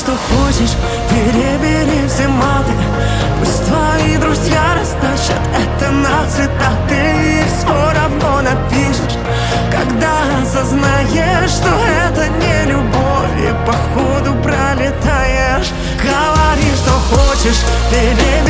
что хочешь, перебери все маты. Пусть твои друзья растащат это на цитаты, и все равно напишешь, когда осознаешь, что это не любовь, и походу пролетаешь. Говори, что хочешь, перебери